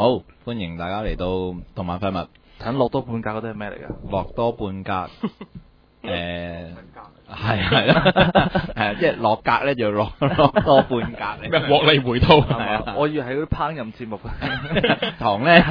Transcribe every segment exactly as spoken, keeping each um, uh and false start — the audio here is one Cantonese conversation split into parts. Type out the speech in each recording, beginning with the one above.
好，歡迎大家嚟到動漫廢物。 睇落多半格嗰啲係咩嚟㗎？ 落多半格，誒係係啦，係即係落格咧就落落多半格嚟。 咩獲利回吐係嘛？我以為係嗰啲烹飪節目， 糖咧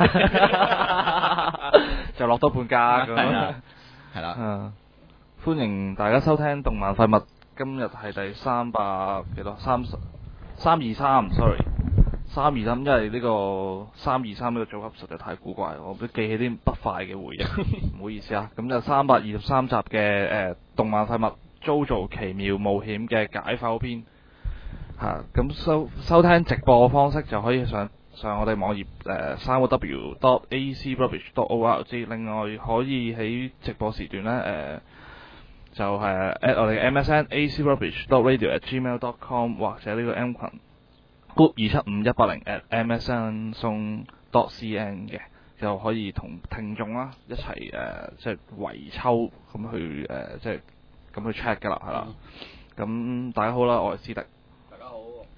就落多半格咁樣。 係啦， 嗯，歡迎大家收聽動漫廢物。今日係第三百幾多？三十三二三，sorry，三二三，因為呢個三二三呢個組合實在太古怪，我都記起啲不快嘅回憶，唔好意思啊。咁就三百二十三集嘅誒、呃、動漫廢物 JoJo 奇妙冒險嘅解剖篇嚇，咁、啊、收收聽直播嘅方式就可以上上我哋網頁誒三個 W dot A C rubbish dot O R G， 另外可以喺直播時段咧誒。呃就係 at 我哋嘅 M S N A C rubbish dot radio at gmail dot com 或者呢個 M 群 group 二七五一八零 at M S N 送 dot C N 嘅，就可以同聽眾啦一齊誒即係圍抽咁去誒、呃、即係咁去 check 㗎啦，係啦。咁、嗯、大家好啦，我係斯迪。 大家好，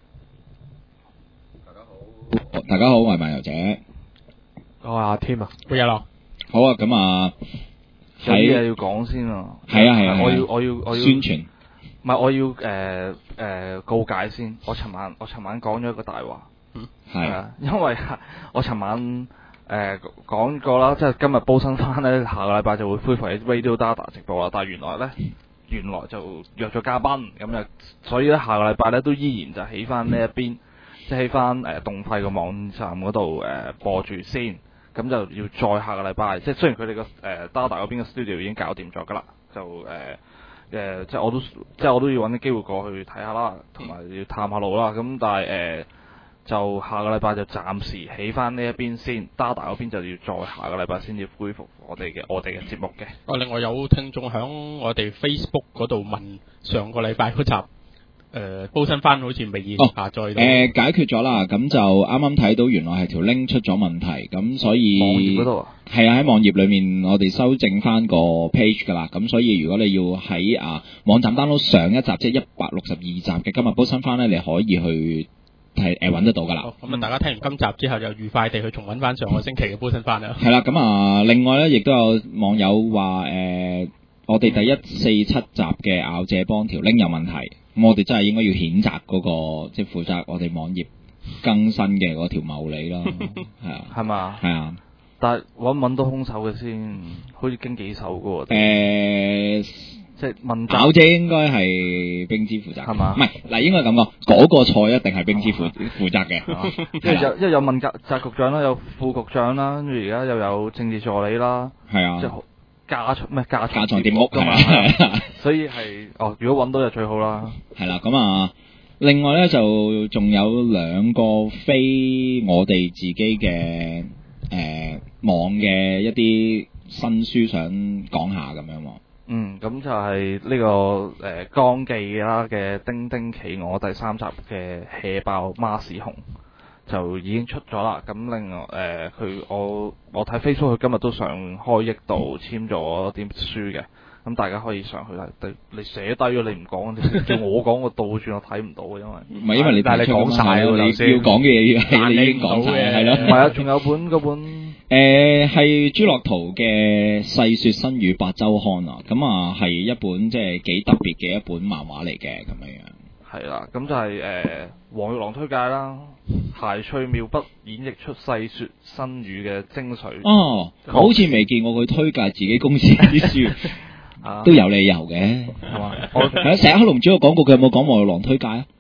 大家好， 大家好，我係漫遊者。 我係阿添啊， 會有咯。 好啊，咁啊。 有啲嘢要講先啊！ 係啊係啊， 我要我要我要宣傳， 唔係我要誒誒、呃呃、告解先。我尋晚我尋晚講咗一個大話， 嗯係啊，因為我尋晚誒、呃、講過啦，即係今日煲新番咧，下個禮拜就會恢復喺 Radio Data 直播啦。但係原來咧，原來就約咗嘉賓咁就，所以咧下個禮拜咧都依然就喺翻呢一邊，即係喺翻誒動廢個網站嗰度誒播住先。咁就要再下個禮拜，即係雖然佢哋個誒 Dada 嗰邊嘅 studio 已經搞掂咗㗎啦，就誒誒、呃、即係我都即係我都要揾啲機會過去睇下啦，同埋要探下路啦。咁但係誒、呃、就下個禮拜就暫時起翻呢一邊先 ，Dada 嗰邊就要再下個禮拜先至恢復我哋嘅我哋嘅節目嘅。 哦，另外有聽眾響我哋 Facebook 嗰度問上個禮拜嗰集。誒、呃，煲新番好似未下載到。誒、 哦呃，解決咗啦，咁就啱啱睇到原來係條 link 出咗問題，咁所以網頁嗰度啊， 係啊，喺網頁裏面我哋修正翻個 page 噶啦，咁所以如果你要喺啊網站 download 上一集即係一百六十二集嘅今日煲新番咧，你可以去係誒揾得到噶啦。 咁啊，大家聽完今集之後就愉快地去重溫翻上個星期嘅煲新番啦。 係啦，咁啊，另外咧亦都有網友話誒、呃，我哋第一四七集嘅咬謝幫條 link 有問題。咁我哋真係應該要譴責嗰、那個即係負責我哋網頁更新嘅嗰條茂利咯，係啊， 係嘛？ 係啊， 但係揾唔揾到兇手嘅先，好似經幾手嘅喎。誒、 呃， 即係問責。 咬姐應該係冰之負責， 係嘛？ 唔係嗱，應該咁講，嗰、那個菜一定係冰之負負責嘅， 因為有因為有問責責局長啦，有副局長啦，跟住而家又有政治助理啦， 係啊。 即係架床咩架架床疊屋㗎嘛，所以係哦，如果揾到就最好啦。 係啦，咁啊，另外咧就仲有兩個非我哋自己嘅誒、呃、網嘅一啲新書想講下咁樣喎。 嗯，咁就係呢、這個誒江記啦嘅《丁丁企鵝》第三集嘅氣爆孖屎熊。就已經出咗啦，咁另外誒佢、呃、我我睇 Facebook 佢今日都上開益度簽咗啲書嘅，咁大家可以上去睇。你寫低咗你唔講，叫我講我倒轉我睇唔到嘅，因為唔係因為你但係你講晒喎， 你要講嘅嘢係你已經講晒，係咯。 唔係啊，仲有本嗰本誒係朱樂圖嘅《細說新語八週刊》啊，咁啊係一本即係幾特別嘅一本漫畫嚟嘅咁樣樣。 係啦，咁就係、是、誒、呃、黃玉郎推介啦，諧趣妙筆演繹出細說新語嘅精髓。哦， 好似未見過佢推介自己公司啲書，啊、都有理由嘅，係嘛？我喺成日黑龍珠個廣告，佢有冇講黃玉郎推介啊？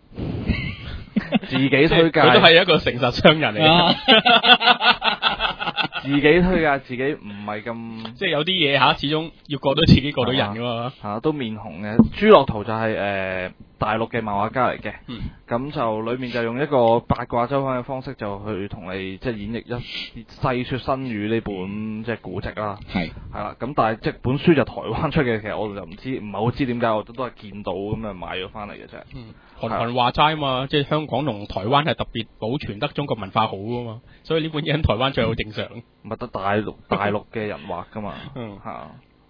自己推介， 佢都係一個誠實商人嚟嘅。 自己推介自己唔係咁， 即係有啲嘢嚇，始終要過到自己過到人㗎嘛。 嚇、啊、都面紅嘅。朱樂圖就係、是、誒、呃、大陸嘅漫畫家嚟嘅，咁、嗯、就裏面就用一個八卦周刊嘅方式就去同你即係演繹一細說新語呢本即係古籍啦。係係啦，咁但係即係本書就台灣出嘅，其實我就唔知唔係好知點解，我都都係見到咁就買咗翻嚟嘅啫。嗯， 韓寒話齋嘛，即係香港同台灣係特別保存得中國文化好㗎嘛，所以呢本嘢喺台灣最好正常。 唔係得大陸大陸嘅人畫㗎嘛，嚇、嗯，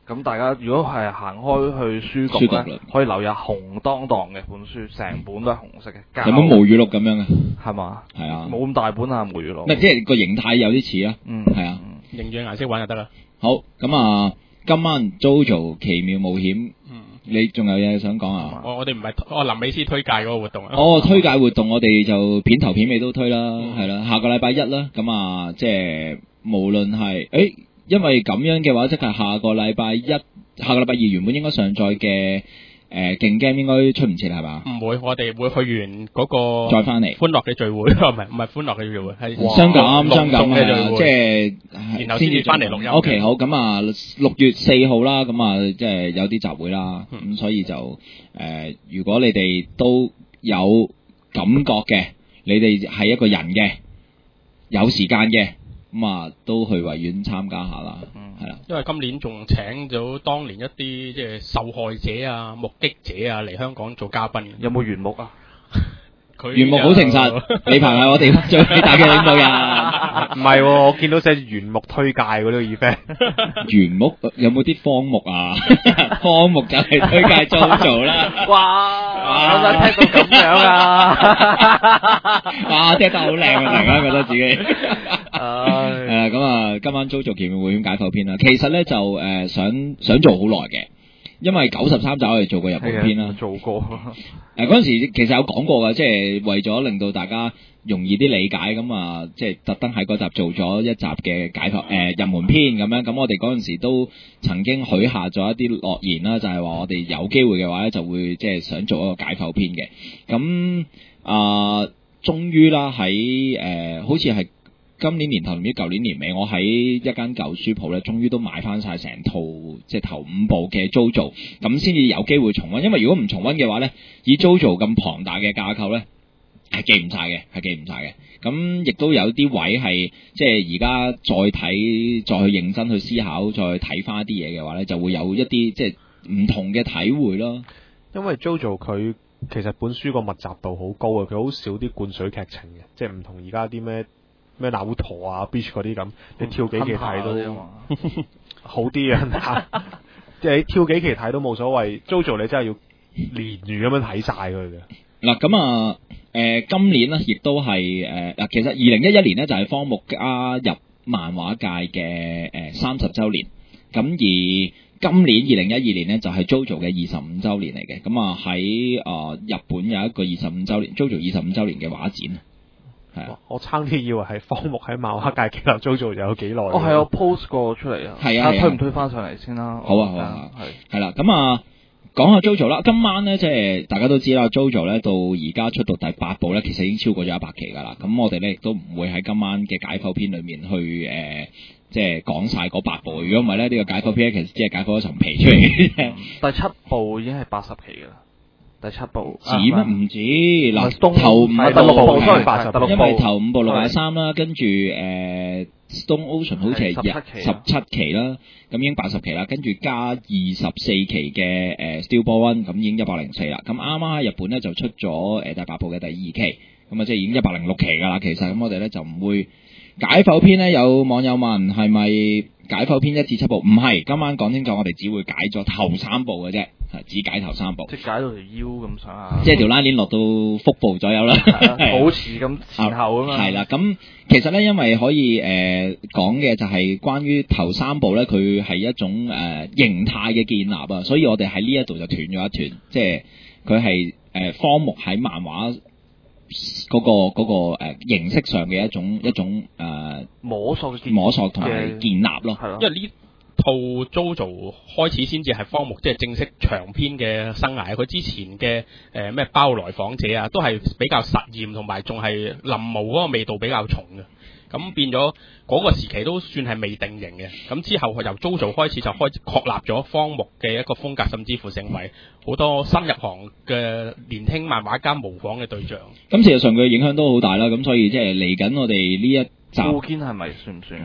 咁大家如果係行開去書局書局咧，可以留意下紅當當嘅本書，成本都係紅色嘅。 有冇毛語錄咁樣啊？ 係嘛？ 係啊， 冇咁大本啊，毛語錄。 唔係即係個形態有啲似啦。 嗯， 係啊。 認住顏色玩就得啦。 好，咁啊，今晚 JoJo 奇妙冒險， 嗯， 你仲有嘢想講啊？ 我我哋唔係我臨尾先推介嗰個活動啊。 哦，推介活動我哋就片頭片尾都推啦， 嗯係啦，下個禮拜一啦，咁啊，即係無論係，誒，因為咁樣嘅話，即係下個禮拜一、下個禮拜二原本應該上載嘅誒勁 game 應該出唔切係嘛？ 唔會，我哋會去完嗰個再翻嚟歡樂嘅聚會，唔係唔係歡樂嘅聚會，係傷感傷感嘅聚係啊， 會， 即係然後先至翻嚟錄音。 O K 好，咁啊六月四號啦，咁啊即係有啲集會啦，咁、 嗯、 所以就誒、呃，如果你哋都有感覺嘅，你哋係一個人嘅，有時間嘅，咁啊都去維園參加下啦，係啦、嗯。 因為今年仲請咗當年一啲即係受害者啊、目擊者啊嚟香港做嘉賓。 有冇原木啊？ 佢原木好誠實，李鵬係我哋最偉大嘅領導人。 唔係喎，我見到寫原木推介嗰啲 event。 原木有冇啲荒木啊？荒木就係推介 JoJo 啦。 哇！有冇聽到咁樣啊？ 哇！聽得好靚啊！突然間覺得自己。 唉。 係啦，咁啊，今晚 JoJo 奇妙冒險解剖篇啦。其實咧就誒、呃、想想做好耐嘅。因為九十三集我哋做過日本篇啦， 做過。 誒嗰陣時其實有講過㗎，即係為咗令到大家容易啲理解，咁啊，即係特登喺嗰集做咗一集嘅解剖誒、呃、入門篇咁樣。咁我哋嗰陣時都曾經許下咗一啲諾言啦，就係、是、話我哋有機會嘅話咧，就會即係想做一個解剖篇嘅。咁啊、呃，終於啦喺誒，好似係。今年年頭唔知舊年年尾，我喺一間舊書鋪咧，終於都買翻晒成套即係頭五部嘅 JoJo，咁先至有機會重溫。因為如果唔重溫嘅話咧，以 JoJo 咁龐大嘅架構咧，係記唔晒嘅，係記唔晒嘅。咁亦都有啲位係即係而家再睇，再去認真去思考，再睇翻一啲嘢嘅話咧，就會有一啲即係唔同嘅體會咯。 因為 JoJo 佢其實本書個密集度好高啊，佢好少啲灌水劇情嘅，即係唔同而家啲咩。咩那烏陀啊 beach 嗰啲咁，你跳幾期睇都好啲啊！即係你跳幾期睇都冇所謂。JoJo 你真係要連住咁樣睇晒佢嘅。 嗱咁啊，誒、呃、今年咧亦都係誒嗱，其實二零一一年咧就係荒木加入漫畫界嘅誒三十週年，咁而今年二零一二年咧就係 JoJo 嘅二十五週年嚟嘅，咁啊喺啊日本有一個二十五週年 JoJo 二十五週年嘅畫展。 我差啲以為係荒木喺漫畫界建立 JoJo 有幾耐？ 哦，係我 post 過出嚟啊。 係啊， 推唔推翻上嚟先啦？ 好啊，好啊，係係啦。咁啊，講下 JoJo 啦。今晚咧，即係大家都知啦 ，JoJo 咧到而家出到第八部咧，其實已經超過咗一百期噶啦。咁我哋咧亦都唔會喺今晚嘅解剖篇裏面去誒、呃，即係講晒嗰八部。如果唔係咧，呢、這個解剖篇其實只係解剖一層皮出嚟嘅啫。 第七部已經係八十期噶啦。第七部止咩？唔止嗱，頭五部第六部都係八十， 因為頭五部六廿三啦，跟住誒 Stone Ocean 好似係十七期啦，咁已經八十期啦，跟住加二十四期嘅誒 Steel Ball One，咁已經一百零四啦。咁啱啱喺日本咧就出咗誒第八部嘅第二期，咁啊即係已經一百零六期噶啦。其實咁我哋咧就唔會解剖篇咧，有網友問係咪解剖篇一至七部？唔係，今晚講清楚，我哋只會解咗頭三部嘅啫。係只解頭三部， 即係解到條腰咁上下， 即係條拉鏈落到腹部左右啦， 保持咁前後啊嘛。 係啦，咁其實咧，因為可以誒講嘅就係關於頭三部咧，佢係一種誒、呃、形態嘅建立啊，所以我哋喺呢一度就斷咗一段，即係佢係誒荒木喺漫畫嗰、嗰個嗰、嗰個、呃、形式上嘅一種一種誒、呃、 摸索摸索同埋建立咯， 係咯， 因為呢套 JoJo 開始先至係荒木即係正式長篇嘅生涯，佢之前嘅誒咩包來訪者啊，都係比較實驗同埋仲係臨摹嗰個味道比較重嘅，咁變咗嗰個時期都算係未定型嘅。咁之後由 JoJo 開始就開始確立咗荒木嘅一個風格，甚至乎成為好多新入行嘅年輕漫畫家模仿嘅對象。 咁事實上佢嘅影響都好大啦，咁所以即係嚟緊我哋呢一集富堅係咪算唔算啊？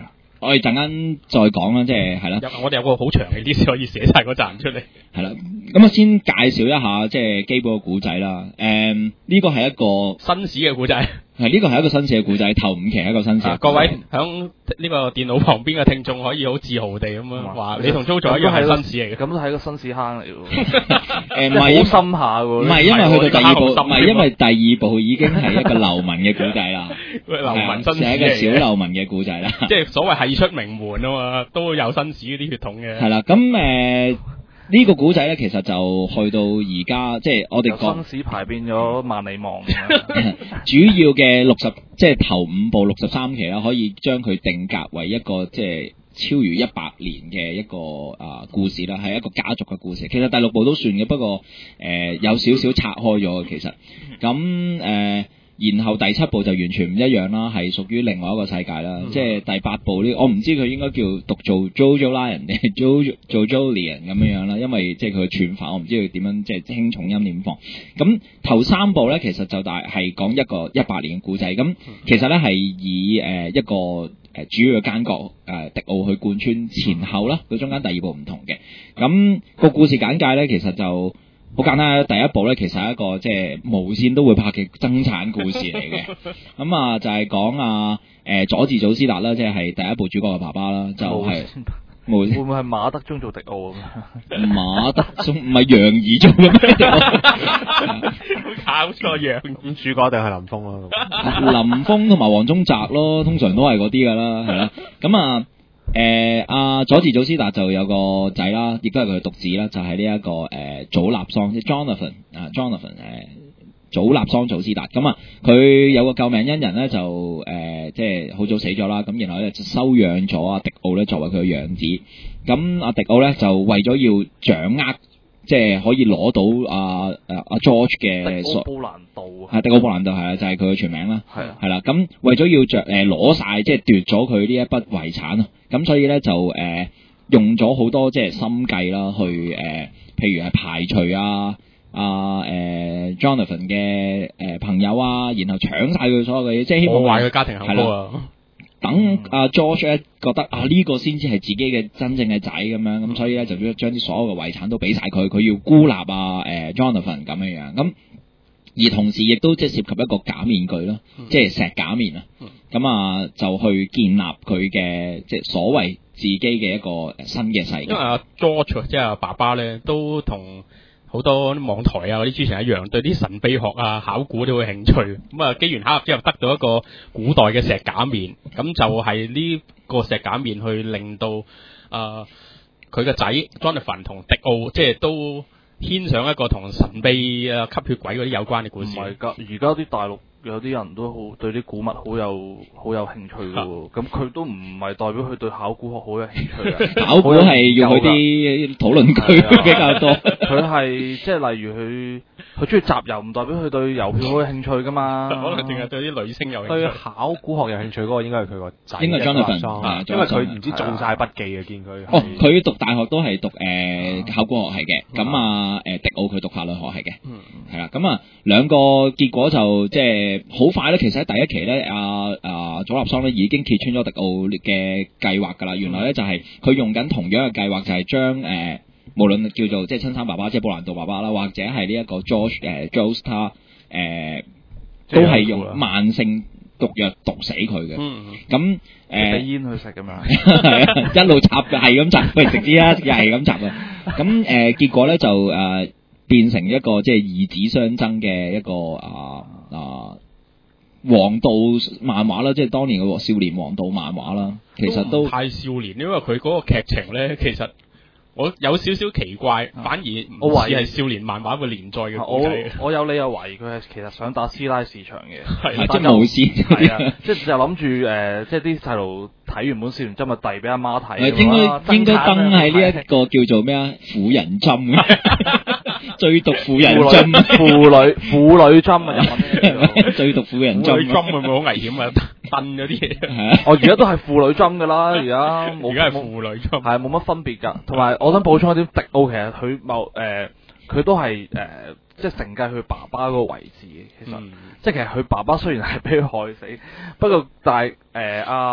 我哋陣間再講啦，即係係啦。 我哋有個好長嘅 list 可以寫晒嗰站出嚟。 係啦，咁啊先介紹一下即係基本嘅古仔啦。誒、嗯，呢個係一個紳士嘅古仔。 係呢個係一個紳士嘅古仔，頭五期係一個紳士、啊。 各位響呢個電腦旁邊嘅聽眾可以好自豪地咁樣話，你同 JoJo一樣係紳士嚟嘅。 咁都係一個紳士坑嚟喎。 誒唔係好深下喎。 唔係因為去到第二部，唔係因為第二部已經係一個流民嘅古仔啦。 流民紳士係一個小流民嘅古仔啦。 即係所謂係出名門啊嘛，都有紳士嗰啲血統嘅。 係啦，咁誒。呃呢個古仔咧，其實就去到而家，即係我哋講紳士牌變咗萬里望。 主要嘅六十，即係頭五部六十三期啦，可以將佢定格為一個即係超越一百年嘅一個啊、呃、故事啦，係一個家族嘅故事。其實第六部都算嘅，不過誒、呃、有少少拆開咗嘅其實。咁誒。呃然後第七部就完全唔一樣啦，係屬於另外一個世界啦。嗯、即係第八部呢，我唔知佢應該叫讀做 Jojo Lion 定係 Jo Jojo Lion 咁樣樣啦，因為即係佢嘅串法，我唔知佢點樣即係輕重音點放。咁頭三部呢，其實就大係講一個一百年嘅故仔。咁其實呢，係以誒、呃、一個誒主要嘅奸角誒、呃、迪奧去貫穿前後啦。佢中間第二部唔同嘅。咁、那個故事簡介呢，其實就好簡單，第一部咧其實係一個即係無線都會拍嘅爭產故事嚟嘅，咁啊就係講啊誒佐治祖斯達啦，即係第一部主角嘅爸爸啦，就係無線會唔會係馬德鐘做迪奧啊？ 馬德鐘唔係楊怡做嘅咩？ 搞錯樣， 咁主角一定係林峰咯， 林峰同埋黃宗澤咯，通常都係嗰啲噶啦，係啦，咁啊。誒阿、呃、佐治祖斯達就有個仔啦，亦都係佢嘅獨子啦，就係呢一個誒、呃、祖納桑，即係 Jonathan 啊 Jonathan 誒、呃、祖納桑祖斯達。咁啊，佢有個救命恩人咧，就誒、呃、即係好早死咗啦。咁然後咧就收養咗阿迪奧咧作為佢嘅養子。咁阿迪奧咧就為咗要掌握，即係可以攞到阿誒阿 George 嘅迪奧布蘭道啊，迪奧布蘭道係啊，就係佢嘅全名啦。 係啊， 係啦。咁為咗要着誒攞晒，即係奪咗佢呢一筆遺產啊。咁所以咧就誒、呃、用咗好多即係心計啦，去誒、呃、譬如係排除啊啊誒、呃、Jonathan 嘅誒、呃、朋友啊，然後搶晒佢所有嘅嘢，即係希望壞佢家庭幸福啊！ 等阿 George 咧覺得啊呢、這個先至係自己嘅真正嘅仔咁樣，咁所以咧就將啲所有嘅遺產都俾晒佢，佢要孤立啊誒、呃、Jonathan 咁樣樣咁。而同時亦都即係涉及一個假面具咯，嗯、即係石假面啊，咁、嗯、啊就去建立佢嘅即係所謂自己嘅一個新嘅世界。因為阿 George 即係阿爸爸咧，都同好多網台啊嗰啲主持人一樣，對啲神秘學啊考古都會興趣。咁啊機緣巧合之後得到一個古代嘅石假面，咁就係呢個石假面去令到啊佢個仔 Jonathan 同迪奧即係都牽上一個同神秘啊吸血鬼嗰啲有關嘅故事。 唔係㗎，而家啲大陸有啲人都好對啲古物好有好有興趣嘅喎。咁佢都唔係代表佢對考古學好有興趣嘅。 考古係要去啲討論區比較多。 佢係即係例如佢佢中意集郵，唔代表佢對郵票好有興趣㗎嘛。 可能淨係對啲女星有興趣。 對考古學有興趣嗰個應該係佢個仔。 應該係 Jonathan， 因為佢唔知做晒筆記嘅，見佢。 哦，佢讀大學都係讀誒考古學系嘅，咁啊誒迪奧佢讀法律學系嘅，係啦，咁啊兩個結果就即係好快咧。其實喺第一期咧，阿阿佐納桑咧已經揭穿咗迪奧嘅計劃㗎啦。原來咧就係佢用緊同樣嘅計劃，就係將誒無論叫做即係親生爸爸，即係布蘭道爸爸啦，或者係呢一個 George 誒 Joestar 誒，都係用慢性毒藥毒死佢嘅。咁誒俾煙去食咁樣， 係啊，一路插嘅係咁插，喂食啲啦，又係咁插啊。咁誒結果咧就誒變成一個即係義子相爭嘅一個啊啊王道漫畫啦，即係當年嘅少年王道漫畫啦。其實都太少年，因為佢嗰個劇情咧，其實我有少少奇怪，反而唔似係少年漫畫會連載嘅故仔。 我有理由懷疑佢係其實想打師奶市場嘅， 係即係無線， 係啊，即係就諗住誒，即係啲細路睇完本少年針咪遞俾阿媽睇。 應該應該登喺呢一個叫做咩啊？婦人針，最毒婦人針， 婦女婦女針啊！日文最毒婦人針， 婦女針會唔會好危險啊？燉嗰啲嘢。 係啊， 我而家都係婦女針㗎啦，而家冇而家係婦女針， 係冇乜分別㗎。同埋我想補充一啲，迪奧其實佢某誒佢都係誒、呃、即係承繼佢爸爸嗰個位置嘅。其實、嗯、即係其實佢爸爸雖然係俾佢害死，不過但係誒阿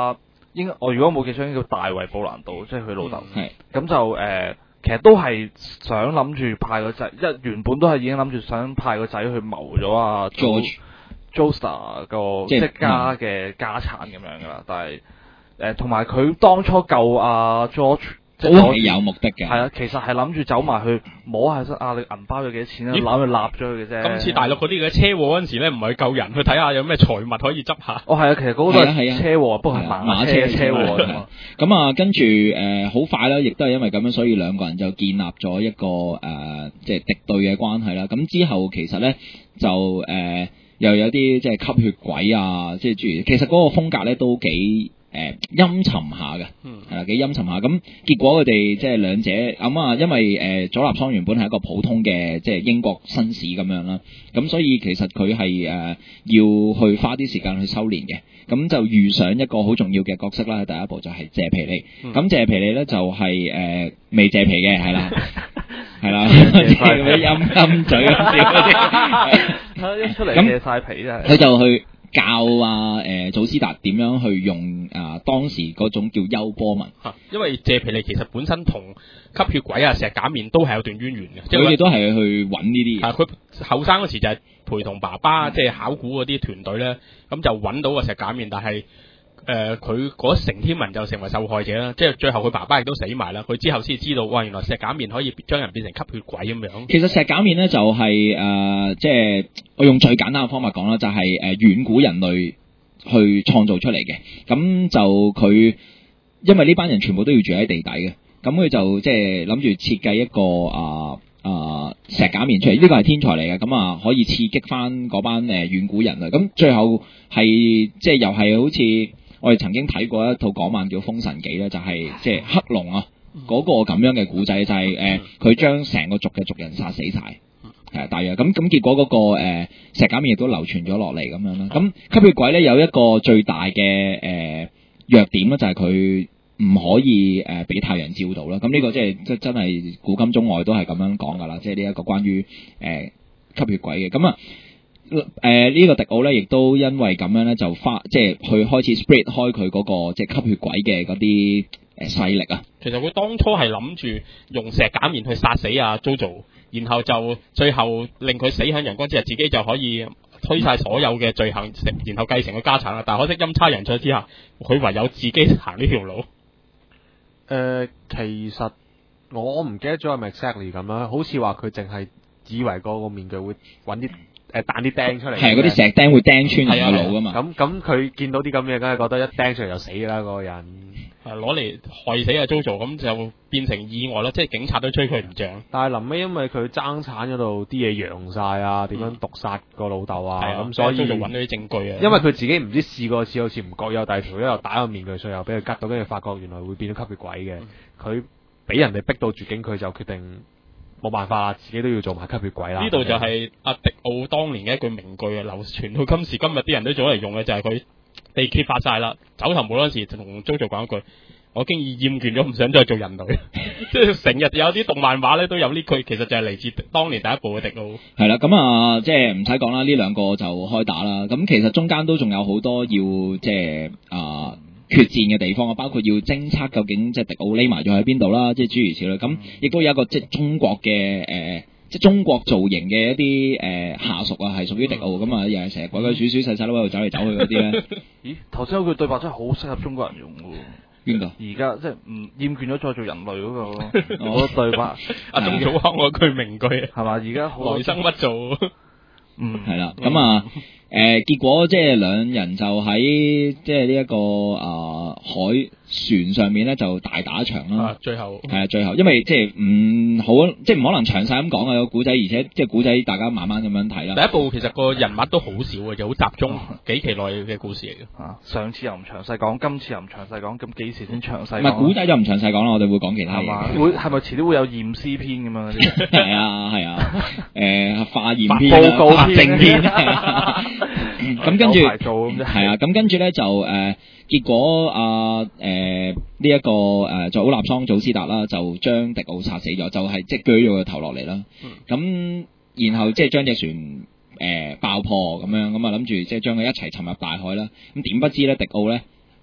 應該我如果冇記錯應該叫大衛布蘭道，即係佢老豆。 係咁就誒、呃，其實都係想諗住派個仔，一原本都係已經諗住想派個仔去謀咗啊 George Joestar 個即係即係家嘅家產咁樣噶啦，但係誒同埋佢當初救阿 George。即都係有目的嘅。 係啊，其實係諗住走埋去摸下身啊，你銀包有幾多錢啊， 咦攬去揦咗佢嘅啫。 今次大陸嗰啲嘅車禍嗰陣時咧，唔係去救人，去睇下有咩財物可以執下。 哦，係啊，其實嗰個都係啊係啊係車禍，不過係係啊馬車嘅車禍馬車啫嘛。 咁啊，跟住誒好快啦，亦都係因為咁樣，所以兩個人就建立咗一個誒、呃、即係敵對嘅關係啦。咁之後其實咧就誒、呃、又有啲即係吸血鬼啊，即係諸如，其實嗰個風格咧都幾誒、呃、陰沉下嘅，係啦幾陰沉下。咁結果佢哋即係兩者咁啊、嗯，因為誒、呃、佐納桑原本係一個普通嘅即係英國紳士咁樣啦，咁所以其實佢係誒要去花啲時間去修煉嘅。咁就遇上一個好重要嘅角色啦，第一部就係謝皮利。咁、嗯、謝皮利咧就係、是、誒、呃、未謝皮嘅，係啦，係啦，即係嗰啲陰陰嘴咁笑嗰啲， 一出嚟謝曬皮真係。 佢就去教啊誒、呃、祖斯達點樣去用啊、呃、當時嗰種叫優波文， 因為謝皮利其實本身同吸血鬼啊、石假面都係有段淵源嘅，即係佢哋都係去揾呢啲嘢。 啊，佢後生嗰時就係陪同爸爸即係、就是、考古嗰啲團隊咧，咁就揾到個石假面，但係誒佢嗰成天文就成為受害者啦，即係最後佢爸爸亦都死埋啦，佢之後先知道哇原來石假面可以將人變成吸血鬼咁樣。 其實石假面咧就係、是、誒、呃、即係我用最簡單嘅方法講啦，就係、是、誒、呃、遠古人類去創造出嚟嘅，咁就佢因為呢班人全部都要住喺地底嘅，咁佢就即係諗住設計一個啊。呃啊、呃！石假面出嚟，呢、這個係天才嚟嘅，咁啊可以刺激翻嗰班誒、呃、遠古人類。咁最後係即係又係好似我哋曾經睇過一套港漫叫《封神記》咧，就係、是、即係黑龍啊嗰、那個咁樣嘅古仔，就係誒佢將成個族嘅族人殺死晒，係啊大約咁咁結果嗰、那個誒、呃、石假面亦都流傳咗落嚟咁樣啦。咁吸血鬼咧有一個最大嘅誒、呃、弱點咧，就係佢唔可以誒俾、呃、太陽照到啦，咁呢個即係即真係古今中外都係咁樣講㗎啦，即係呢一個關於誒、呃、吸血鬼嘅。咁啊誒呢個迪奧咧，亦都因為咁樣咧，就花即係去開始 spread 開佢嗰、那個即係吸血鬼嘅嗰啲誒勢力啊。 其實佢當初係諗住用石假面去殺死阿 Jojo， 然後就最後令佢死喺陽光之下，自己就可以推晒所有嘅罪行，然後繼承個家產啦。但係可惜陰差陽錯之下，佢唯有自己行呢條路。 誒、呃，其實我唔記得咗係咪 exactly 咁啦，好似話佢淨係以為嗰個面具會揾啲誒彈啲釘出嚟， 係嗰啲石釘會釘穿人個腦噶嘛。 咁咁佢見到啲咁嘅，梗係覺得一釘出嚟就死啦，嗰、那個人。 係攞嚟害死阿 Jojo， 咁就變成意外咯，即係警察都追佢唔脹。 但係臨尾因為佢爭產嗰度啲嘢揚晒啊，點樣毒殺個老豆啊，咁、 嗯、 所以 Jojo 揾到啲證據啊。 因為佢自己唔知試過一次，好似唔覺有，但係條友又打個面具，所以又俾佢吉到，跟住發覺原來會變咗吸血鬼嘅。佢俾、嗯、人哋逼到絕境，佢就決定冇辦法啦，自己都要做埋吸血鬼啦。 呢度就係阿迪奧當年嘅一句名句啊，流傳到今時今日啲人都做嚟用嘅，就係佢被揭發晒啦，走投無路嗰時就同 Jojo 講一句。我經已厭倦咗，唔想再做人類。即係成日有啲動漫畫咧都有呢句，其實就係嚟自當年第一部嘅迪奧。 係啦，咁啊，即係唔使講啦，呢兩個就開打啦。咁其實中間都仲有好多要即係啊決戰嘅地方啊，包括要偵測究竟即係迪奧匿埋咗喺邊度啦，即係諸如此類。咁亦都有一個即係中國嘅誒、呃，即係中國造型嘅一啲誒、呃、下屬啊，係屬於迪奧咁啊，又係成日鬼鬼祟祟細細粒喺度走嚟走去嗰啲咧。 咦？頭先嗰句對白真係好適合中國人用喎。 邊個？ 而家即係唔厭倦咗再做人類嗰、那個嗰個對白， 阿鍾祖康嗰句名句係嘛？而家來生不做， 嗯係啦，咁啊誒結果即係兩人就喺即係呢一個啊、呃、海船上面咧就大打一場啦、 啊。最後係啊，最後因為即係唔好即係唔可能詳細咁講啊個古仔，而且即係古仔大家慢慢咁樣睇啦。 第一部其實個人物都好少嘅，就好集中幾期內嘅故事嚟嘅。 啊，上次又唔詳細講，今次又唔詳細講，咁幾時先詳細講？ 唔係古仔就唔詳細講啦，我哋會講其他嘢。 係嘛？會係咪遲啲會有驗屍篇咁樣嗰啲？ 係啊係啊，誒化驗篇、 報告法證篇。咁跟住係啊，咁跟住咧就誒、呃、結果啊誒呢一個誒、呃、就奧納桑祖斯達啦，就將迪奧殺死咗，就係即係鋸咗個頭落嚟啦。咁、嗯、然後即係將隻船誒、呃、爆破咁樣，咁啊諗住即係將佢一齊沉入大海啦。咁點不知咧，迪奧咧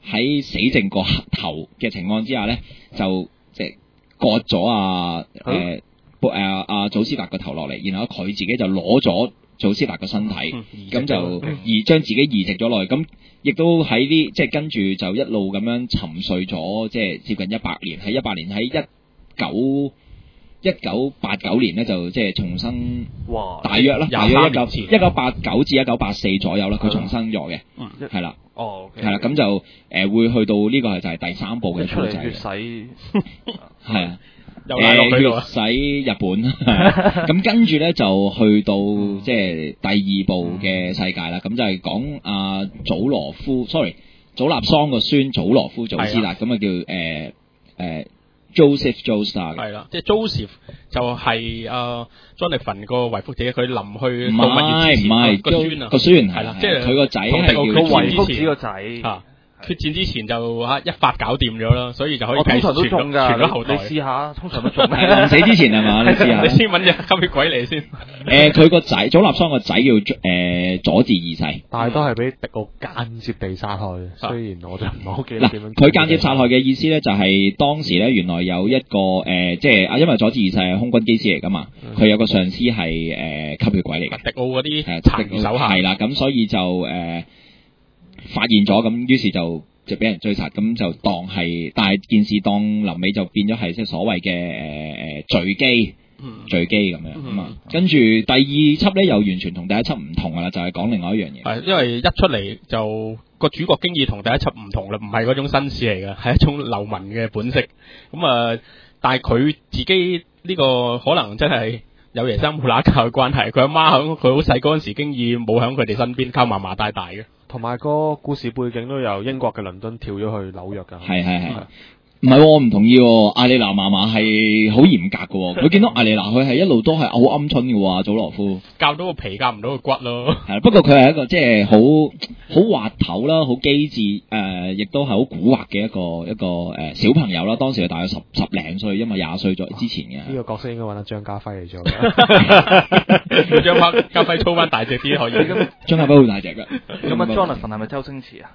喺死剩個頭嘅情況之下咧，就即係割咗啊誒誒阿祖斯達個頭落嚟，然後佢自己就攞咗祖斯達個身體，咁、嗯、就移將自己移植咗落去，咁亦都喺啲即係跟住就一路咁樣沉睡咗，即係接近一百年，喺一百年喺一九一九八九年咧就即係重生，哇！大約啦，大約一九一九八九至一九八四左右啦，佢重生咗嘅，係啦， 哦， 係啦，咁就誒、呃、會去到呢個係就係第三部嘅故仔， 血洗係啊。 又賴落去誒，洗日本，咁跟住咧就去到即係第二部嘅世界啦。咁就係講阿祖羅夫 ，sorry， 祖納桑個孫祖羅夫祖斯達，咁啊叫誒誒、呃呃、Joseph Joestar 嘅。 係啦，即係 Joseph 就係阿 Jonathan 個遺腹者，佢臨去唔係唔係個孫啊， 個孫係啦，即係佢個仔係叫個遺腹子個仔。 決戰之前就嚇一發搞掂咗啦，所以就可以繼續傳咗傳咗後代。 你試下，通常都中咩？ 臨死之前係嘛？你試下。 你先揾隻吸血鬼嚟先。 誒，佢個仔祖納桑個仔叫誒佐治二世， 但係都係俾迪奧間接地殺害。雖然我就唔係好記得點樣。 佢間接殺害嘅意思咧，就係當時咧原來有一個誒，即係啊，因為佐治二世係空軍機師嚟噶嘛，佢有個上司係誒吸血鬼嚟嘅。 迪奧嗰啲殘餘手下。 係啦，咁所以就誒。發現咗咁，於是就就俾人追殺，咁就當係，但係件事當臨尾就變咗係即係所謂嘅誒誒墜機，墜機咁樣咁啊。跟住第二輯咧又完全同第一輯唔同噶啦，就係、是、講另外一樣嘢。 係因為一出嚟就個主角經已同第一輯唔同啦，唔係嗰種紳士嚟嘅，係一種流民嘅本色。咁啊，但係佢自己呢個可能真係有爺生冇乸教嘅關係，佢阿媽響佢好細嗰陣時經已冇響佢哋身邊，靠嫲嫲帶大嘅。 同埋個故事背景都由英國嘅倫敦跳咗去紐約㗎。 係係係，唔係我唔同意喎。艾莉娜嫲嫲係好嚴格嘅喎，佢見到艾莉娜佢係一路都係好鵪鶉嘅喎，祖羅夫。 教到個皮，教唔到個骨咯。 係，不過佢係一個即係好好滑頭啦，好機智誒，亦都係好古惑嘅一個一個誒、呃、小朋友啦。當時佢大約十十零歲，因為廿歲咗之前嘅。呢、 啊呢個角色應該揾阿張家輝嚟做嘅。 張家家輝操翻大隻啲可以。 張家輝好大隻㗎。 咁啊 ，Jonathan 係咪周星馳啊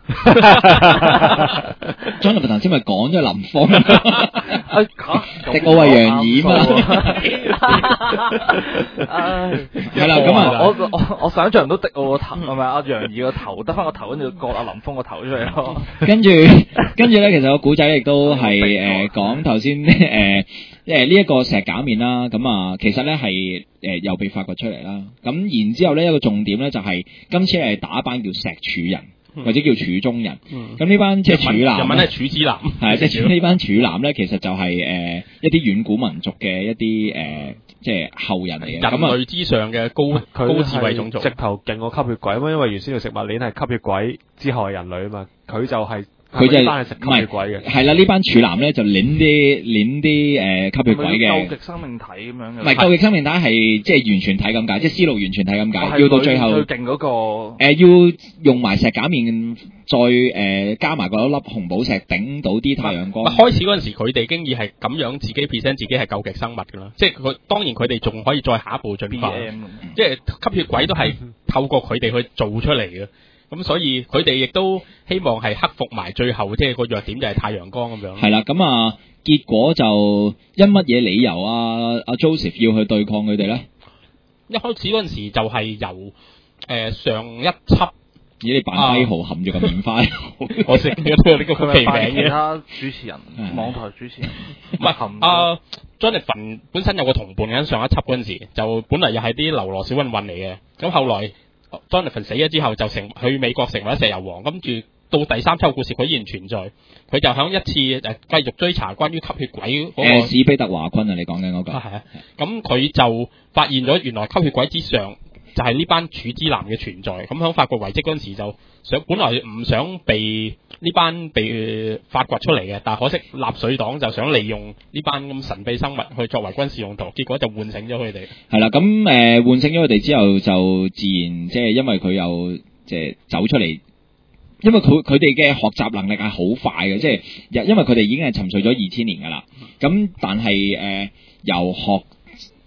？Jonathan 頭先咪講咗林峰。 啊迪奧係楊怡嘛？係啦，咁啊， 我我我想象唔到迪奧個頭係咪阿楊怡個頭得翻個頭，跟住割阿林峰個頭出嚟咯。 跟住跟住咧，其實個古仔亦都係誒講頭先誒，即係呢一個石假面啦。咁啊，其實咧係誒又被發掘出嚟啦。咁然之後咧一個重點咧就係、是、今次係打一班叫石柱人。或者叫柱中人，咁呢、嗯、班即係柱男， 日文係柱之男， 係即係呢班柱男咧，其實就係、是、誒、呃、一啲遠古民族嘅一啲誒、呃、即係後人嚟嘅， 人類之上嘅高高智慧種族， 直頭勁過吸血鬼啊嘛，因為原先嘅食物鏈係吸血鬼之後係人類啊嘛，佢就係、是。 佢就係唔係係啦，呢班柱男咧就攣啲攣啲誒吸血鬼嘅。 究極生命體咁樣嘅。 唔係究極生命體係即係完全體咁解，即係思路完全體咁解。要到最後最勁嗰個誒、 呃，要用埋石假面，再誒、呃、加埋嗰粒紅寶石頂到啲太陽光。 開始嗰陣時，佢哋經已係咁樣自己 present 自己係究極生物㗎啦。即係佢當然佢哋仲可以再下一步進化。 M 即係吸血鬼都係透過佢哋去做出嚟嘅。咁所以佢哋亦都希望係克服埋最後，即係個弱點就係太陽光咁樣。 係啦，咁啊，結果就因乜嘢理由啊？阿 Joseph 要去對抗佢哋咧？ 一開始嗰陣時就係由誒、呃、上一輯， 咦？你扮雞豪含住個棉花， 我食咗都有呢個奇名嘅。 其他主持人，網台主持人， 唔係啊 Jonathan 本身有個同伴嘅，上一輯嗰陣時就本嚟又係啲流羅小混混嚟嘅，咁後來。Jonathan 死咗之後就成去美國成為咗石油王，跟住到第三輯故事佢依然存在，佢就響一次誒繼續追查關於吸血鬼嗰、那個。誒、呃，史比特華昆啊，你講緊嗰個。啊係啊，咁佢就發現咗原來吸血鬼之上就係呢班柱之男嘅存在，咁響發掘遺跡嗰陣時就想本來唔想被呢班被發掘出嚟嘅，但係可惜納粹黨就想利用呢班咁神秘生物去作為軍事用途，結果就喚醒咗佢哋。係啦， 咁誒、呃、喚醒咗佢哋之後，就自然即係因為佢又即係走出嚟，因為佢佢哋嘅學習能力係好快嘅，即係因為佢哋已經係沉睡咗二千年㗎啦。咁但係誒、呃、由學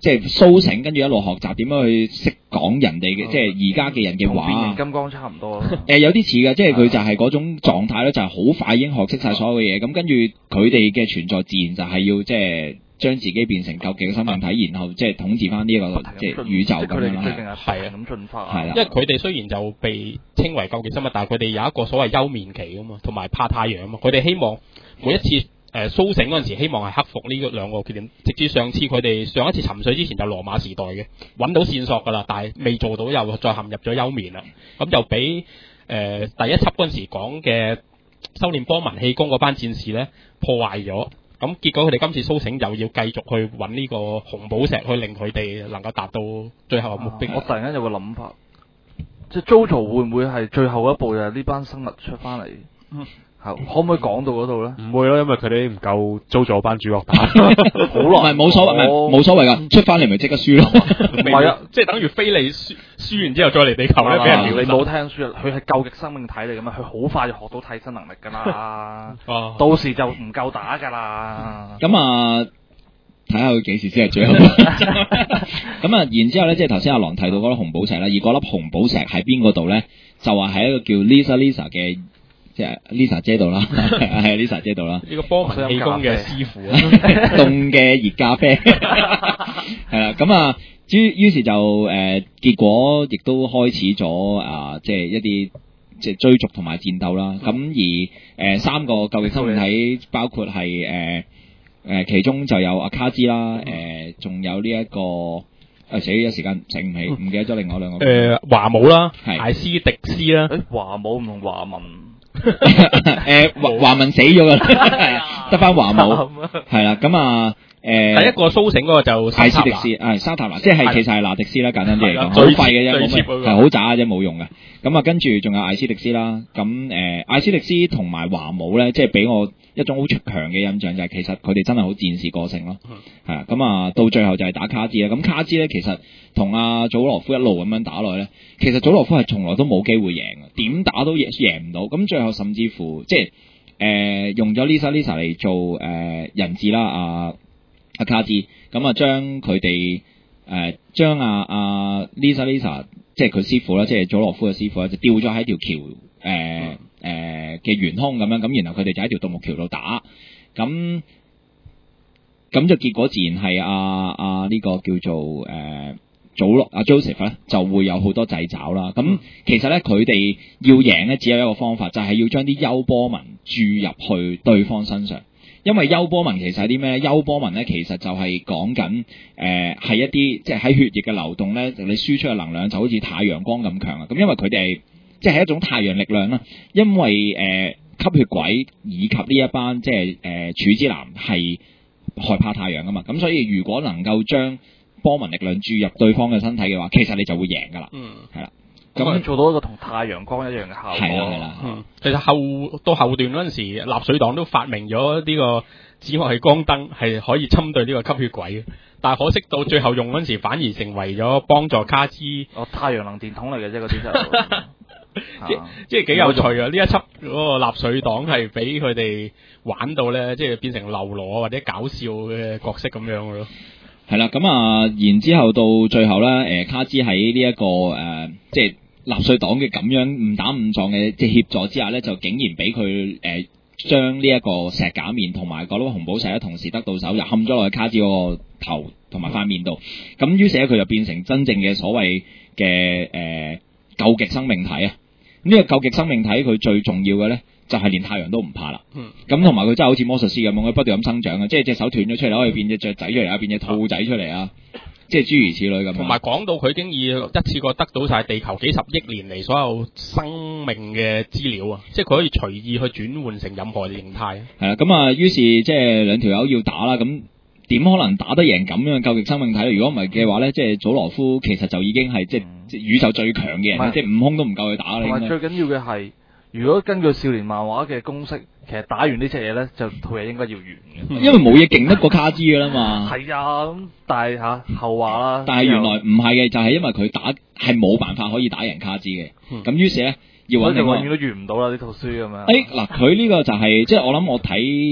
即係蘇醒，跟住一路學習點樣去識講人哋嘅，即係而家嘅人嘅話。 同變形金剛差唔多咯。 誒有啲似嘅，即係佢就係嗰種狀態咧，就係好快已經學識晒所有嘅嘢。咁跟住佢哋嘅存在，自然就係要即係將自己變成究極嘅生命體，然後即係統治翻呢一個即係宇宙咁樣啦。 係啊，咁進化。 係啦， 因為佢哋雖然就被稱為究極生物，但係佢哋有一個所謂休眠期啊嘛，同埋怕太陽啊嘛。佢哋希望每一次誒甦醒嗰陣時，希望係克服呢兩個缺點。直至上次佢哋上一次沉水之前就羅馬時代嘅揾到線索㗎啦，但係未做到又再陷入咗休眠啦。咁就俾誒、呃、第一輯嗰陣時講嘅修煉波紋氣功嗰班戰士咧破壞咗。咁結果佢哋今次甦醒又要繼續去揾呢個紅寶石，去令佢哋能夠達到最後嘅目的。 啊、我突然間有個諗法，即係 JoJo 會唔會係最後一步就係呢班生物出翻嚟？嗯可唔可以講到嗰度咧？ 唔會咯，因為佢哋唔夠租咗班主角打， 好耐， 唔係冇所謂，唔係冇所謂噶，出翻嚟咪即刻輸咯。 唔係啊，即係等於飛利輸輸完之後再嚟地球咧，俾人撩。你冇聽書啊？佢係究極生命體嚟噶嘛，佢好快就學到替身能力噶啦。哦，到時就唔夠打噶啦。 咁啊，睇下佢幾時先係最後。咁啊，然之後咧，即係頭先阿郎提到嗰粒紅寶石啦，而嗰粒紅寶石喺邊個度咧？就話喺一個叫 Lisa Lisa 嘅。即係 Lisa 姐度啦，係 Lisa 姐度啦。 呢個波紋氣功嘅師傅啊， 凍嘅熱咖啡係啦。咁啊，於於是就誒、呃、結果亦都開始咗啊、呃，即係一啲即係追逐同埋戰鬥啦。咁、嗯、而誒、呃、三個究極生命體包括係誒誒其中就有阿卡茲啦，誒、呃、仲有呢、這、一個誒死一時間醒唔起，唔記得咗另外兩個。 誒華姆啦， 係艾斯迪斯啦。 誒華姆唔同華文。 誒華華文死咗噶啦，得翻華姆係啦。咁啊誒， 第一個甦醒嗰個就艾斯迪斯，係沙塔拿，即係其實係納迪斯啦。簡單啲嚟講，好廢嘅啫，冇乜係好渣嘅啫，冇用嘅。咁啊，跟住仲有艾斯迪斯啦。咁誒，艾斯迪斯同埋華姆咧，即係俾我一種好強嘅印象，就係其實佢哋真係好戰士個性咯。係啊，咁啊，到最後就係打卡茲啦。咁卡茲咧，其實同阿祖羅夫一路咁樣打落去咧，其實祖羅夫係從來都冇機會贏嘅，點打都贏贏唔到。咁最後甚至乎即係誒用咗 Lisa Lisa 嚟做誒、呃、人質啦，阿阿卡茲咁啊，將佢哋誒將阿阿 Lisa Lisa 即係佢師傅啦，即係祖羅夫嘅師傅啦，就吊咗喺條橋誒誒嘅懸空咁樣，咁然後佢哋就喺條獨木橋度打，咁咁就結果自然係阿阿呢個叫做誒。呃祖洛阿 Joseph 咧就會有好多掣肘啦，咁、嗯、其實咧佢哋要贏咧只有一個方法，就係、是、要將啲優波紋注入去對方身上，因為優波紋其實係啲咩咧？優波紋咧其實就係講緊誒係一啲即係喺血液嘅流動咧，你輸出嘅能量就好似太陽光咁強啊！咁因為佢哋即係一種太陽力量啦，因為誒、呃、吸血鬼以及呢一班即係誒柱之男係害怕太陽噶嘛，咁所以如果能夠將波紋力量注入對方嘅身體嘅話，其實你就會贏噶啦。嗯，係啦。 咁做到一個同太陽光一樣嘅效果。 係啦，係啦。 嗯，其實後到後段嗰陣時，納粹黨都發明咗呢個紫外光燈，係可以針對呢個吸血鬼嘅。但係可惜到最後用嗰陣時，反而成為咗幫助卡茲。 哦，太陽能電筒嚟嘅啫，嗰啲就。 即即係幾有趣啊！呢一輯嗰個納粹黨係俾佢哋玩到咧，即係變成流羅或者搞笑嘅角色咁樣嘅咯。 係啦，咁啊，然之後到最後咧，誒、呃、卡茲喺呢一個誒、呃，即係納粹黨嘅咁樣誤打誤撞嘅即係協助之下咧，就竟然俾佢誒將呢一個石假面同埋嗰粒紅寶石咧同時得到手，就冚咗落去卡茲嗰個頭同埋塊面度。咁於是咧，佢就變成真正嘅所謂嘅誒究極生命體啊！呢、這個究極生命體佢最重要嘅咧，就係連太陽都唔怕啦。嗯。咁同埋佢真係好似魔術師咁，佢不斷咁生長啊！即係隻手斷咗出嚟，可以變隻雀仔出嚟啊，變隻兔仔出嚟啊！即係諸如此類咁。同埋講到佢已經以一次過得到晒地球幾十億年嚟所有生命嘅資料啊！即係佢可以隨意去轉換成任何嘅形態。 係啦，咁啊，於是即係兩條友要打啦，咁點可能打得贏咁樣究極生命體？如果唔係嘅話咧，即係祖羅夫其實就已經係即係宇宙最強嘅人，嗯、即係悟空都唔夠佢打啦。 同埋最緊要嘅係，如果根據少年漫畫嘅公式，其實打完呢隻嘢咧，就套嘢應該要完嘅。 因為冇嘢勁得過卡茲噶啦嘛。 係啊，咁但係吓後話啦。 但係原來唔係嘅，就係、是、因為佢打係冇辦法可以打贏卡茲嘅。咁、嗯、於是咧要揾另外。 永遠都完唔到啦呢套書咁樣。 誒嗱，佢呢個就係、是、即係我諗我睇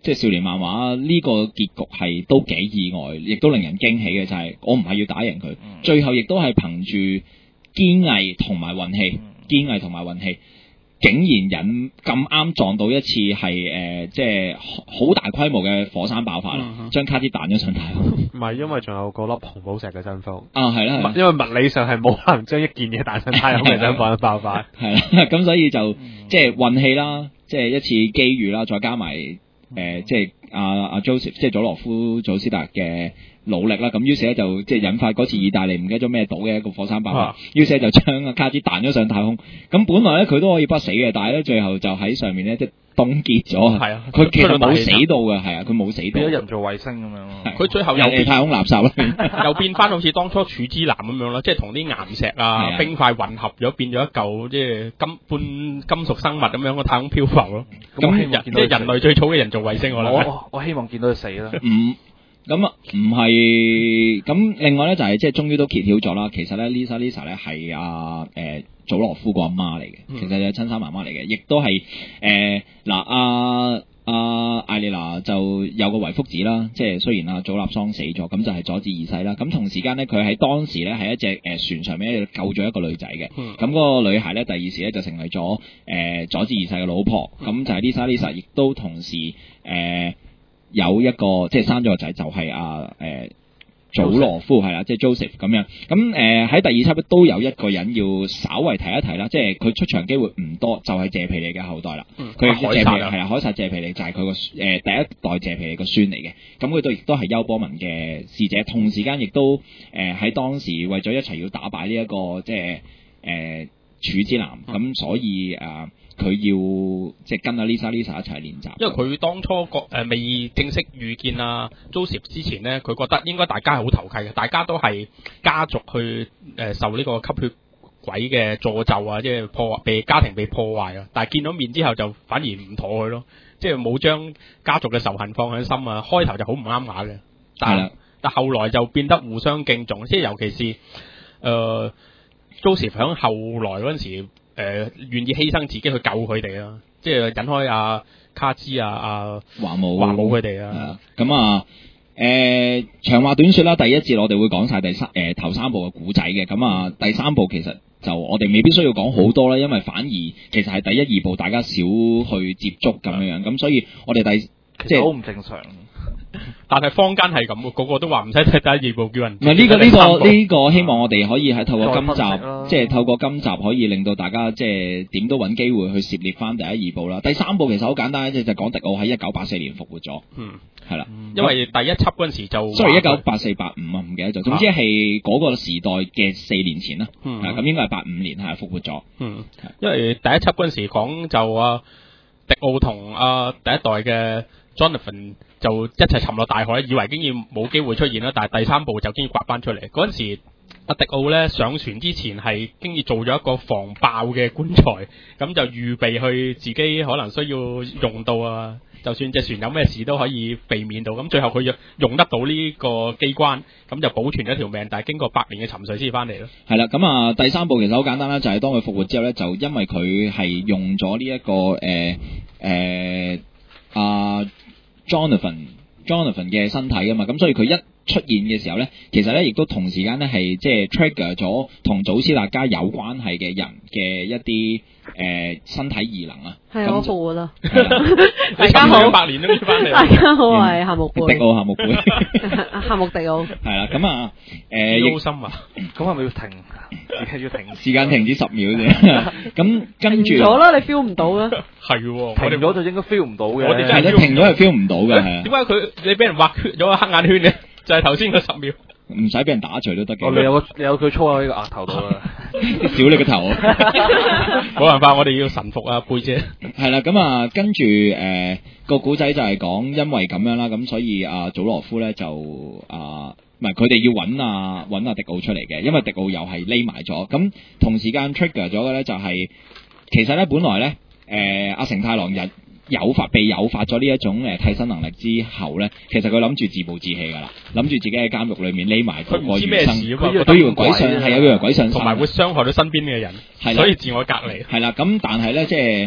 即係少年漫畫呢個結局係都幾意外，亦都令人驚喜嘅，就係、是、我唔係要打贏佢， 嗯、 最後亦都係憑住堅毅同埋運氣，堅、嗯、毅同埋運氣。竟然引咁啱撞到一次係誒、呃，即係好大規模嘅火山爆發啦，嗯、將卡茲彈咗上太空。 唔係，因為仲有嗰粒紅寶石嘅真風。 啊，係啦， 因為物理上係冇可能將一件嘢彈上太空嘅真風爆發。 係啦，咁所以就、嗯、即係運氣啦，即係一次機遇啦，再加埋誒、呃，即係阿阿 Joseph，即係佐羅夫祖斯達嘅努力啦，咁於是咧就即係引發嗰次意大利唔記得咗咩島嘅一個火山爆發，啊、於是咧就將阿卡茲彈咗上太空。咁本來咧佢都可以不死嘅，但係咧最後就喺上面咧即係凍結咗。係啊，佢其實冇死到嘅，係啊，佢冇死到。 變咗人造衛星咁樣。 佢最後又變太空垃圾啦， 又變翻好似當初柱之男咁樣啦，即係同啲岩石啊、啊冰塊混合咗，變咗一嚿即係金半金屬生物咁樣個太空漂浮咯。咁、嗯、人即係人類最早嘅人造衛星，我諗。 我我希望見到佢死啦。 嗯。咁啊，唔係咁，另外咧就係即係終於都揭曉咗啦。其實咧，Lisa Lisa 咧係阿誒祖羅夫個阿媽嚟嘅，嗯、其實係親生媽媽嚟嘅，亦都係誒嗱阿阿艾莉娜就有個遺腹子啦。即係雖然阿祖納桑死咗，咁就係佐治二世啦。咁同時間咧，佢喺當時咧係一隻誒、呃、船上面救咗一個女仔嘅。咁嗰、嗯、個女孩咧，第二時咧就成為咗誒、呃、佐治二世嘅老婆。咁、嗯、就係 Lisa Lisa，亦都同時誒。呃有一個即係生咗個仔，就係阿誒祖羅夫係啦，即係 Joseph 咁樣。咁誒喺第二輯都有一個人要稍為提一提啦，即係佢出場機會唔多，就係、是、謝皮利嘅後代啦。佢係、嗯、謝皮利係啦，凱撒謝皮利就係佢個誒第一代謝皮利個孫嚟嘅。咁佢都亦都係優波文嘅使者，同時間亦都誒喺、呃、當時為咗一齊要打敗呢、這、一個即係誒柱之男，咁、嗯、所以誒。呃佢要即係跟阿 Lisa Lisa 一齊練習， 因為佢當初覺誒未正式遇見阿 Joseph 之前咧，佢覺得應該大家係好投契嘅，大家都係家族去誒、呃、受呢個吸血鬼嘅詛咒啊，即係破被家庭被破壞啊。但係見到面之後就反而唔妥佢咯，即係冇將家族嘅仇恨放喺心啊。開頭就好唔啱牙嘅，但係的但後來就變得互相敬重，即係尤其是誒、呃、Joseph 響後來嗰陣時。誒、呃，願意犧牲自己去救佢哋啦，即係引開阿、啊、卡茲啊、阿華姆、 華姆佢哋啊。 咁啊，誒、呃，長話短說啦，第一節我哋會講晒第三誒、呃、頭三部嘅古仔嘅。咁啊，第三部其實就我哋未必需要講好多啦，因為反而其實係第一二部大家少去接觸咁樣樣，咁所以我哋第即係好唔正常。 但係坊間係咁嘅，個個都話唔使睇第一二部，叫人唔係呢個呢、這個呢、這個希望我哋可以喺透過今集，即係透過今集可以令到大家即係點都揾機會去涉獵翻第一二部啦。第三部其實好簡單，即係就講迪奧喺一九八四年復活咗，嗯，係啦， 因為第一輯嗰陣時就 ，sorry 一九八四八五啊，唔記得咗，總之係嗰個時代嘅四年前啦，咁、嗯、應該係八五年係復活咗， 嗯，因為第一輯嗰陣時講就啊迪奧同啊第一代嘅 Jonathan 就一齊沉落大海，以為經已冇機會出現啦，但係第三部就經已刮翻出嚟。嗰陣時，阿迪奧咧上船之前係經已做咗一個防爆嘅棺材，咁就預備去自己可能需要用到啊，就算隻船有咩事都可以避免到。咁最後佢用用得到呢個機關，咁就保存咗條命。但係經過百年嘅沉睡先翻嚟咯。 係啦，咁啊第三部其實好簡單啦，就係、是、當佢復活之後咧，就因為佢係用咗呢一個誒誒阿。Jonathan Jonathan 嘅身體啊嘛，咁所以佢一出現嘅時候咧，其實咧亦都同時間咧係即係 trigger 咗同祖斯達加有關係嘅人嘅一啲誒、呃、身體異能啊。 係我復活啦！大家好， 百年都要翻嚟。 大家好，我係夏目貝。 迪奧夏目貝。 夏目迪奧。係啦，咁啊誒， 好深啊！ 咁係咪要停？要停？ 時間停止十秒啫。咁跟住。 咗啦，你 feel 唔到啊？ 係喎， 停咗就應該 feel 唔到嘅。 我哋係咧，停咗係 feel 唔到嘅。係啊。點解佢你俾人畫咗個黑眼圈嘅？就係頭先嗰十秒。 唔使俾人打除都得嘅。 哦，你有個你有佢粗喺個額頭度啊！ 少你個頭。 冇辦法，我哋要臣服啊，貝姐。 係啦，咁啊，跟住誒個古仔就係講，因為咁樣啦，咁所以阿祖羅夫咧就啊，唔係佢哋要揾啊揾阿迪奧出嚟嘅，因為迪奧又係匿埋咗。咁同時間 trigger 咗嘅咧就係、是，其實咧本來咧誒阿成太郎人。誘發被誘發咗呢一種誒替身能力之後咧，其實佢諗住自暴自棄噶啦，諗住自己喺監獄裏面匿埋度過餘生，佢以為鬼上係啊，以為鬼上身， 同埋會傷害到身邊嘅人，的所以自我隔離。 係啦，咁但係咧即係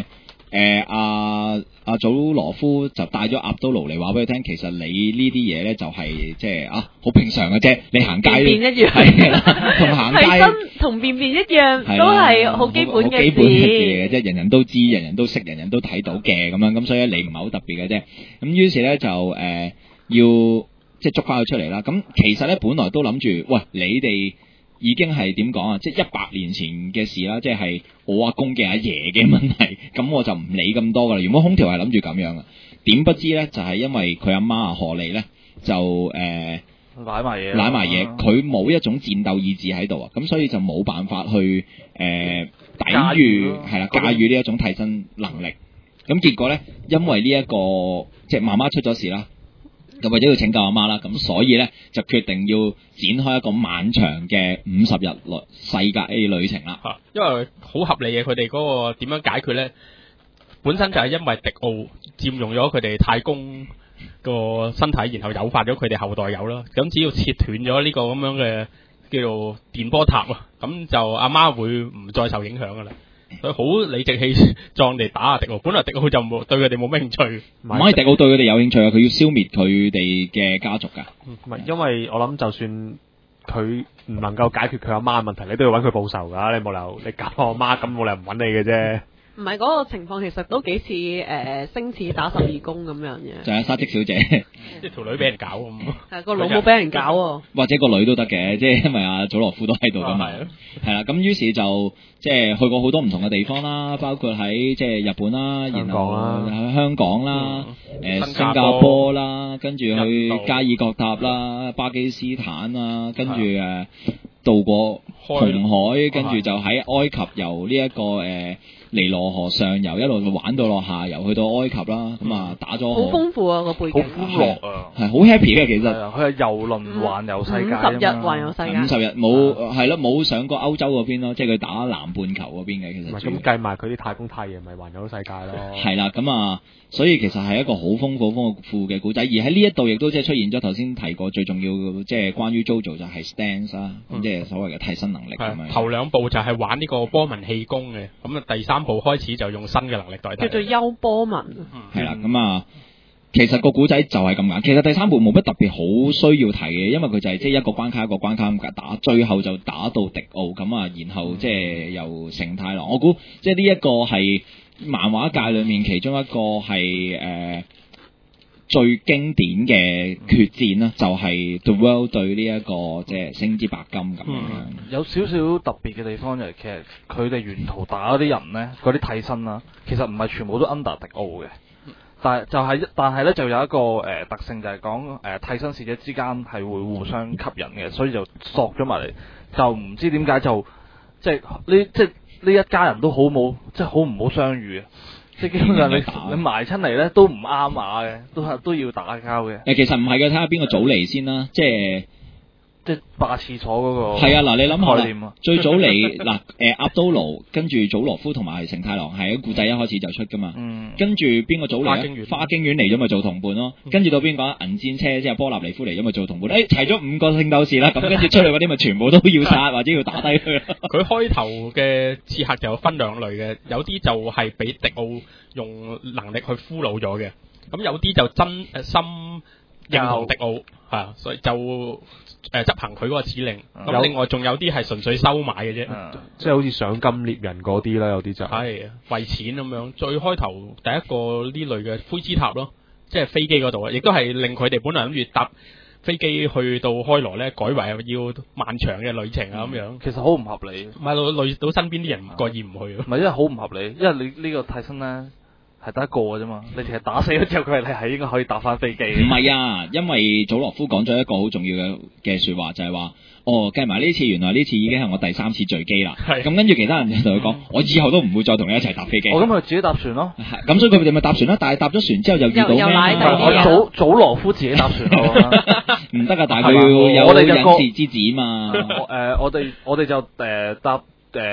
誒阿阿祖羅夫就帶咗阿都盧嚟話俾佢聽，其實你呢啲嘢咧就係即係啊好平常嘅啫，你行街便便一樣， 係啦，同行街提身同便便一樣，都係好基本嘅基本嘅事事嚟嘅啫，人人都知，人人都識，人人都睇到嘅咁樣，咁所以你唔係好特別嘅啫。咁於是咧就誒、呃、要即係捉翻佢出嚟啦。咁其實咧本來都諗住，喂你哋。已經係點講啊？即係一百年前嘅事啦，即係我阿公嘅阿爺嘅問題，咁我就唔理咁多噶啦。原本空調係諗住咁樣嘅，點不知咧就係、是、因為佢阿媽啊何利咧就誒賴埋嘢， 賴埋嘢，佢冇一種戰鬥意志喺度啊，咁所以就冇辦法去誒、呃、抵禦係啦，駕馭呢一種替身能力。咁結果咧，因為呢、這、一個即係媽媽出咗事啦。就為咗要拯救阿媽啦，咁所以咧就決定要展開一個漫長嘅五十日旅世界 A 旅程啦。 嚇，因為好合理嘅，佢哋嗰個點樣解決咧？本身就係因為迪奧佔用咗佢哋太公個身體，然後誘發咗佢哋後代有啦。咁只要切斷咗呢個咁樣嘅叫做電波塔啊，咁就阿媽會唔再受影響噶啦。佢好理直氣壯地打阿迪奧，本來迪奧就冇對佢哋冇咩興趣， 唔可以迪奧對佢哋有興趣啊！佢要消滅佢哋嘅家族㗎。 唔係，因為我諗就算佢唔能夠解決佢阿媽嘅問題，你都要揾佢報仇㗎。你冇理由你搞我阿媽，咁冇理由唔揾你嘅啫。 唔係嗰個情況，其實都幾似誒星矢打十二宮咁樣嘅。 就係沙織小姐， 即係條女俾人搞咁。 係個老母俾人搞喎。 或者個女都得嘅，即係因為阿祖羅夫都喺度㗎嘛。係啦，咁於是就即係去過好多唔同嘅地方啦，包括喺即係日本啦，然後喺香港啦，誒新加坡啦，跟住去加爾各答啦、巴基斯坦啦，跟住誒渡過紅海，跟住就喺埃及由呢一個誒。尼羅河上游一路玩到落下游，去到埃及啦，咁啊打咗好豐富啊個背景， 好歡樂啊， 係好 happy 嘅其實。 佢係遊輪環遊世界五十日環遊世界， 五十日冇係咯，冇上過歐洲嗰邊咯，即係佢打南半球嗰邊嘅其實。 咁計埋佢啲太空太陽，咪環遊世界咯。 係啦，咁啊，所以其實係一個好豐富、豐富嘅故仔，而喺呢一度亦都即係出現咗頭先提過最重要即係關於 JoJo 就係 stance 啦，即係所謂嘅替身能力咁樣。 頭兩部就係玩呢個波紋氣功嘅，咁啊第三部開始就用新嘅能力代替。 叫做優波紋。 係啦，咁啊。其實個古仔就係咁簡單，其實第三部冇乜特別好需要提嘅，因為佢就係即係一個關卡一個關卡咁打，最後就打到迪奧咁啊，然後即係由成太郎。我估即係呢一個係漫畫界裏面其中一個係誒、呃、最經典嘅決戰啦，就係、是、The World 對呢、這、一個即係星之白金咁樣、嗯。 有少少特別嘅地方就係其實佢哋沿途打嗰啲人咧，嗰啲替身啦，其實唔係全部都 under 迪奧嘅。但係就係、是，但係咧就有一個誒、呃、特性就係講誒替身使者之間係會互相吸引嘅，所以就索咗埋嚟，就唔知點解就即係呢即係呢一家人都好冇即係好唔好相遇啊！即係基本上你你埋親嚟咧都唔啱碼嘅，都係都要打交嘅。 誒其實唔係嘅，睇下邊個早嚟先啦，即係。 即係霸廁所嗰個係啊！嗱，你諗下概念啊， 最早嚟嗱誒阿都盧，跟住祖羅夫同埋成太郎係喺故仔一開始就出噶嘛。嗯。跟住邊個早嚟啊？花京院嚟咗咪做同伴咯。跟住到邊個啊？銀戰車即係波納尼夫嚟咗咪做同伴。誒齊咗五個聖鬥士啦，咁跟住出去嗰啲咪全部都要殺或者要打低佢。佢開頭嘅刺客就分兩類嘅，有啲就係俾迪奧用能力去俘虜咗嘅，咁有啲就真誒心認同迪奧嚇，所以就。誒、呃、執行佢嗰個指令，咁、嗯、另外仲有啲係純粹收買嘅啫、嗯， 即係好似賞金獵人嗰啲啦，有啲就係為錢咁樣。最開頭第一個呢類嘅灰之塔咯，即係飛機嗰度啊，亦都係令佢哋本來諗住搭飛機去到開羅咧，改為要漫長嘅旅程啊咁樣、嗯。 其實好唔合理， 唔係累到身邊啲人唔覺意唔去咯。 唔係因為好唔合理，因為你呢個替身咧。係得一個嘅啫嘛，你其實打死咗之後，佢係係應該可以搭翻飛機。 唔係啊，因為祖羅夫講咗一個好重要嘅嘅説話，就係、是、話，哦計埋呢次，原來呢次已經係我第三次墜機啦。係。咁跟住其他人就同佢講，我以後都唔會再同你一齊搭飛機。 我咁佢自己搭船咯。係。咁所以佢哋咪搭船啦，但係搭咗船之後又遇到咩？我祖祖羅夫自己搭船咯。 唔得啊！但係佢要有隱士之子嘛。 誒、呃，我哋我哋就誒、呃、搭。誒、呃、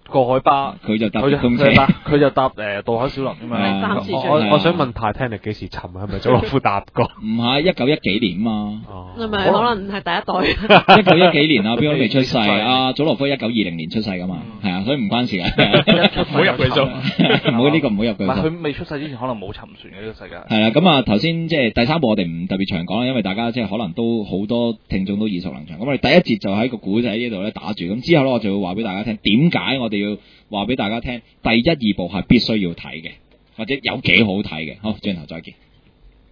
過海巴， 佢就搭佢就直通車佢就搭佢就搭誒渡海小輪咁係啊樣。 三次我最我想問 Titanic 幾時沉啊？係咪祖洛夫搭過？ 唔係一九一幾年嘛， 哦係咪可能係第一代？ 一九一幾年啊，邊個都未出世未出世啊？祖羅夫一九二零年出世噶嘛，係啊，所以唔關事嘅， 唔好入佢數。 唔好呢個唔好入唔係佢數。 佢未出世之前可能冇沉船嘅呢個世界。 係啦，咁啊頭先即係第三部我哋唔特別長講啦，因為大家即係可能都好多聽眾都耳熟能詳。咁我哋第一節就喺個古仔呢度咧打住，咁之後咧我就會話俾大家聽點解我哋要話俾大家聽第一二部係必須要睇嘅，或者有幾好睇嘅。好，轉頭再見。